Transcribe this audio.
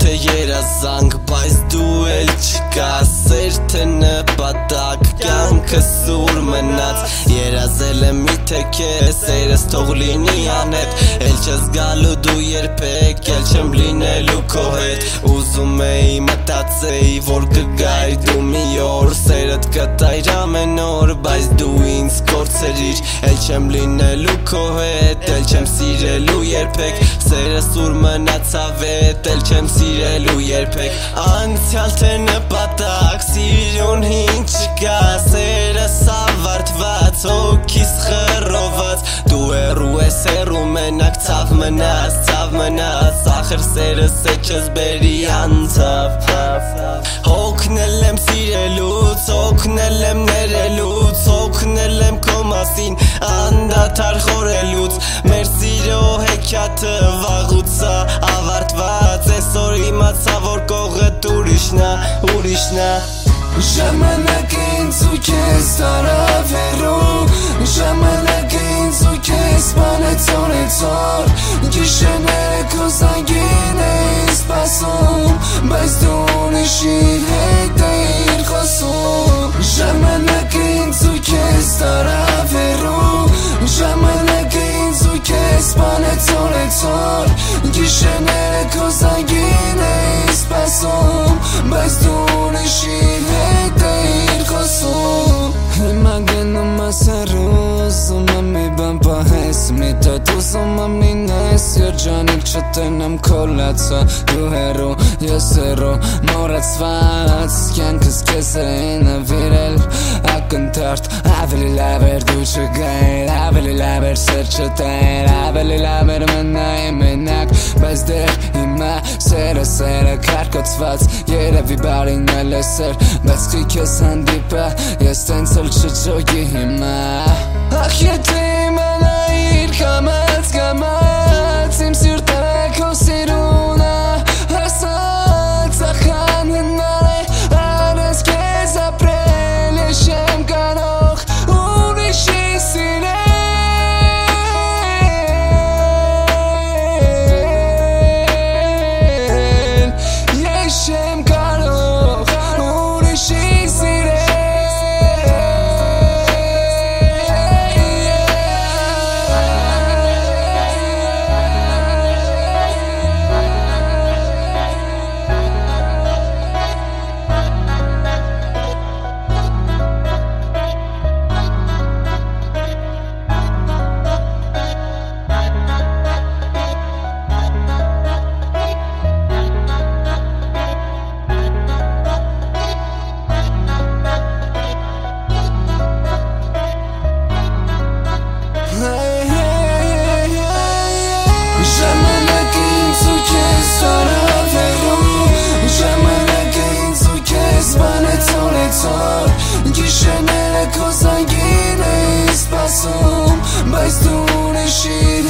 թե երազանք, բայց դու էլ չկաս, սեր թե նպատակ, կյանքը սուր մնաց, երազել եմ միթե քեզ, սերս թող լինի անհետ, էլ չես գալու դու երբեք, էլ չեմ լինելու քո հետ, ուզում էի մտածեի, որ կգայի դու մի օր, սերդ կտայր ամեն օր, բայց դու ինձ կորցրիր, էլ չեմ լինելու քո հետ, էլ չեմ սիրելու երբեք, սերս ուր մնաց ավետ, էլ չեմ սիրելու երբեք, անցյալ թե նպատակ, սիրուն հին չկա, սերս ավարտված, հոգիս խռոված, դու հեռու ես հեռու մենակ, ցավ մնաց, ախր սերս է չես բերի անցավ, հոգնել եմ սիրելուց, հոգնել եմ ներելուց, հոգնել եմ քո մասին, անդադար խորելուց, մեր սիրո հեքիաթը վաղուց ավարտված, այսօր իմացա, որ կողդ ուրիշն ա, ժամանակը ինձ ու քեզ տարավ հեռու, ժամանակը ինձ ու քեզ սպանեց օրեցօր, գիշերները քո զանգին էի սպասում, բայց դու ուրիշի հետ էիր խոսում, ժամանակը ինձ ու քեզ տարավ հեռու, ժամանակը ինձ ու քեզ սպանեց օրեցօր, գիշերները քո զանգին էի սպասում, բայց դու ուրիշի հետ էիր խոսում, հիմա գնում ես հեռու, ուզում եմ մի բան պահես, մի տոտ ուզում եմ լինես, երջանիկ չտենեմ քո լացը, դու հեռու, ես հեռու, մոռացված, կյանքս քեզ էի նվիրել, ակնթարթ, ավելի լավ էր դու չգայր, ավելի լավ էր սեր չտայր, ավելի լավ էր մնայի մենակ, բայց դեր հիմա սերը կարկոցված, երևի բարին էլ է սեր, բայց խի քեզ հանդիպա, ես տենց էլ չջոգի հիմա, ախ եթե իմանայիր կամաց, իմ սիրտը քո սիրուն է, հասած ախան հնար է, արես քեզ ապրել, ես չեմ կարող ուրիշի սիրել, ես չեմ կարող ուրիշի սիրել, գիշերները քո զանգին էի սպասում, բայց դու ուրիշի